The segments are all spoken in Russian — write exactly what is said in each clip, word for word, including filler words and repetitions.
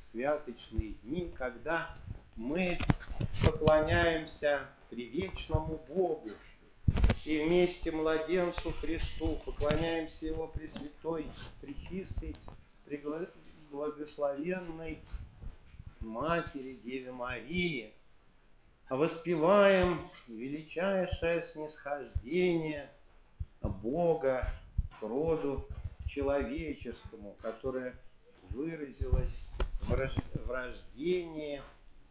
святочные дни, когда мы поклоняемся привечному Богу и вместе младенцу Христу поклоняемся Его Пресвятой, Пречистой, Благословенной Матери Деве Марии, воспеваем величайшее снисхождение Бога к роду человеческому, которое выразилось в рождении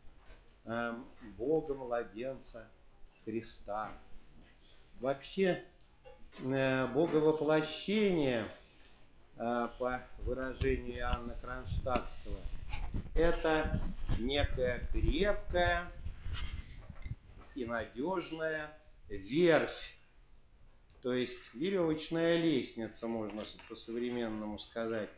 Бога-младенца Христа. Вообще, боговоплощение, по выражению Иоанна Кронштадтского, это некая крепкая и надежная верфь, то есть веревочная лестница, можно по-современному сказать,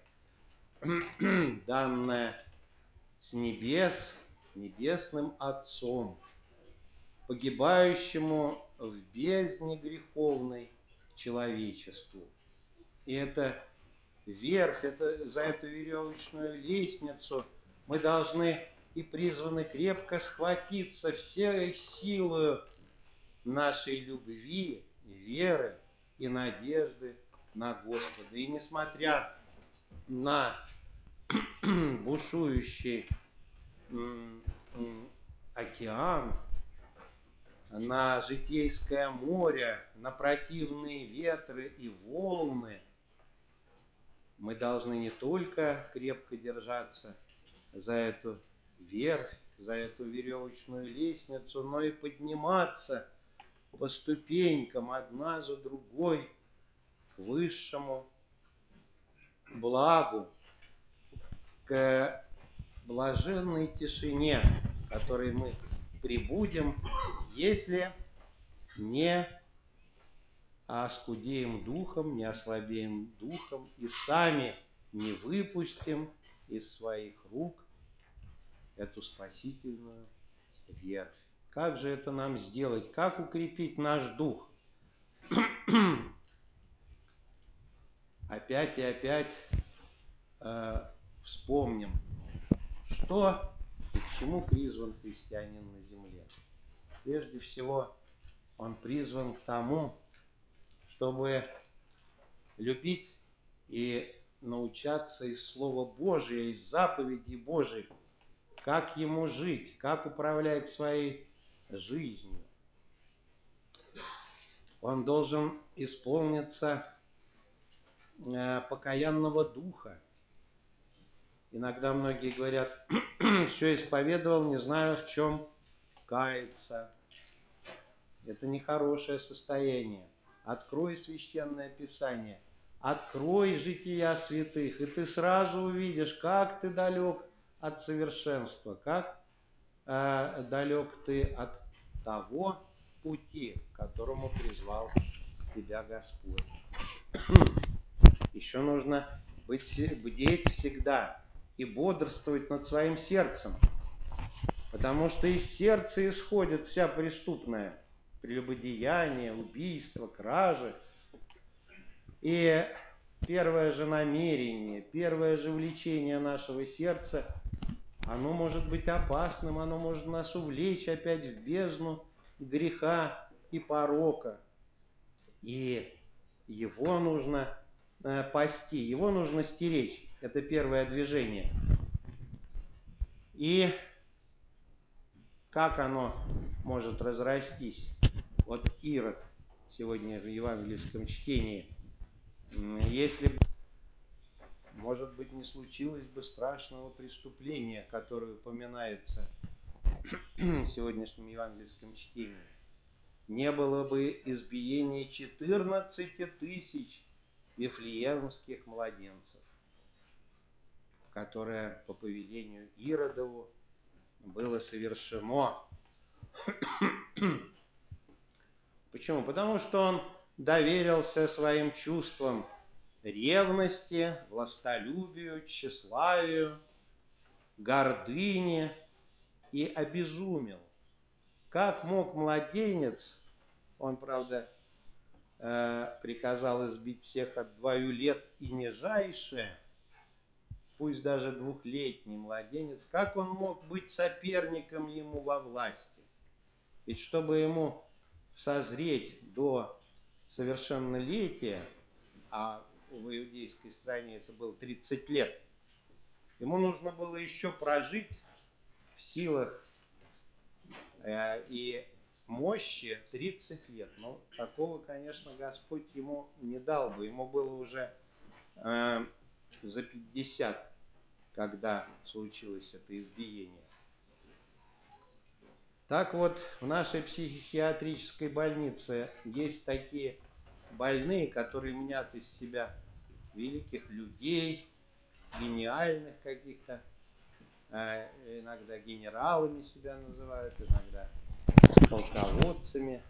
данная с небес, небесным Отцом, погибающему в бездне греховной человечеству. И это верфь, это, за эту веревочную лестницу мы должны и призваны крепко схватиться всей силою нашей любви, веры и надежды на Господа. И несмотря на бушующий океан, на житейское море, на противные ветры и волны, мы должны не только крепко держаться за эту верфь, за эту веревочную лестницу, но и подниматься по ступенькам одна за другой к высшему благу, к блаженной тишине, в которой мы прибудем, если не оскудеем духом, не ослабеем духом и сами не выпустим из своих рук эту спасительную верфь. Как же это нам сделать? Как укрепить наш дух? Опять и опять э, вспомним, что и к чему призван христианин на земле. Прежде всего, он призван к тому, чтобы любить и научаться из Слова Божия, из заповедей Божьих, как ему жить, как управлять своей жизнью. Он должен исполниться э, покаянного духа. Иногда многие говорят: все исповедовал, не знаю, в чем каяться. Это нехорошее состояние. Открой Священное Писание, открой жития святых, и ты сразу увидишь, как ты далек от совершенства, как э, далек ты от того пути, к которому призвал тебя Господь. Еще нужно быть, бдеть всегда и бодрствовать над своим сердцем, потому что из сердца исходит вся преступная прелюбодеяние, убийство, кражи. И первое же намерение, первое же влечение нашего сердца, оно может быть опасным, оно может нас увлечь опять в бездну греха и порока. И его нужно э, пасти, его нужно стеречь. Это первое движение. И как оно может разрастись? Вот Ирод сегодня в евангельском чтении. Если бы, может быть, не случилось бы страшного преступления, которое упоминается в сегодняшнем евангельском чтении, не было бы избиения четырнадцати тысяч вифлеемских младенцев, которое по повелению Иродову было совершено. Почему? Потому что он доверился своим чувствам ревности, властолюбию, тщеславию, гордыне и обезумел. Как мог младенец, он, правда, приказал избить всех от двою лет и нижайше, пусть даже двухлетний младенец, как он мог быть соперником ему во власти? Ведь чтобы ему созреть до совершеннолетия, а в иудейской стране это было тридцать лет, ему нужно было еще прожить в силах э, и мощи тридцать лет. Но такого, конечно, Господь ему не дал бы. Ему было уже э, за пятьдесят, когда случилось это избиение. Так вот, в нашей психиатрической больнице есть такие больные, которые мнят из себя великих людей, гениальных каких-то, э, иногда генералами себя называют, иногда полководцами.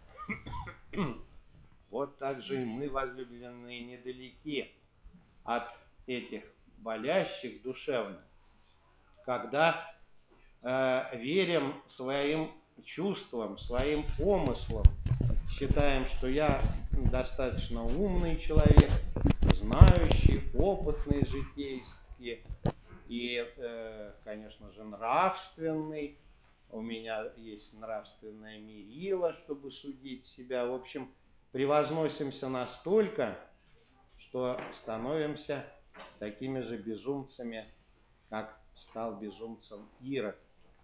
Вот так же и мы, возлюбленные, недалеки от этих болящих душевно, когда э, верим своим чувствам, своим помыслам, считаем, что я достаточно умный человек, знающий, опытный житейский и, э, конечно же, нравственный. У меня есть нравственное мерило, чтобы судить себя. В общем, превозносимся настолько, что становимся такими же безумцами, как стал безумцем Ирод.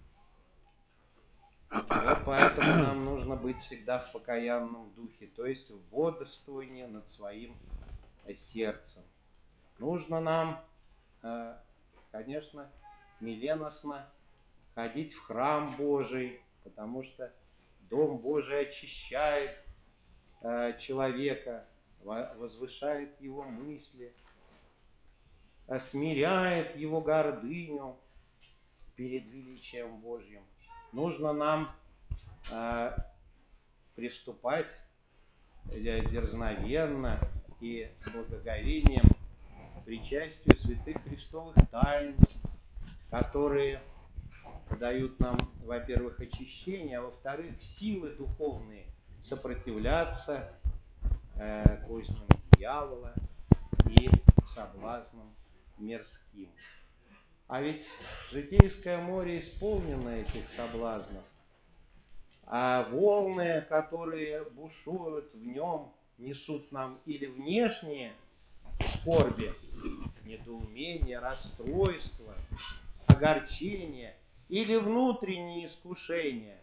Вот поэтому нам нужно быть всегда в покаянном духе, то есть в бодрствовании над своим сердцем. Нужно нам, конечно, миленостно ходить в храм Божий, потому что Дом Божий очищает человека, возвышает его мысли, смиряет его гордыню перед величием Божьим. Нужно нам э, приступать дерзновенно и с благоговением к причастию святых христовых таинств, которые дают нам, во-первых, очищение, а во-вторых, силы духовные сопротивляться э, козням дьявола и соблазнам мирским. А ведь житейское море исполнено этих соблазнов, а волны, которые бушуют в нем, несут нам или внешние скорби, недоумение, расстройство, огорчение, или внутренние искушения,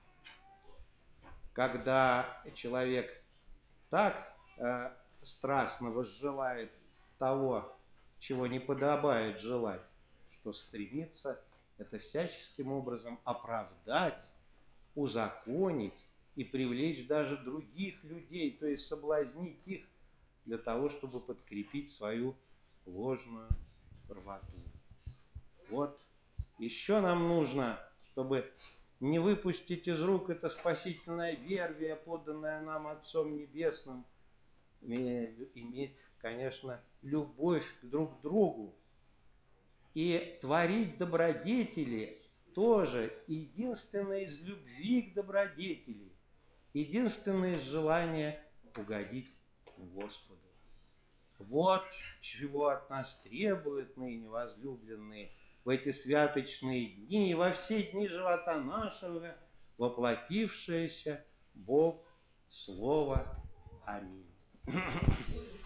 когда человек так э, страстно возжелает того, чего не подобает желать, что стремится это всяческим образом оправдать, узаконить и привлечь даже других людей, то есть соблазнить их для того, чтобы подкрепить свою ложную правоту. Вот еще нам нужно, чтобы не выпустить из рук это спасительное вервие, поданное нам Отцом Небесным, иметь, конечно, любовь друг к другу, и творить добродетели тоже единственное из любви к добродетели, единственное из желания угодить Господу. Вот чего от нас требуют ныне возлюбленные в эти святочные дни и во все дни живота нашего воплотившееся Бог Слово. Аминь.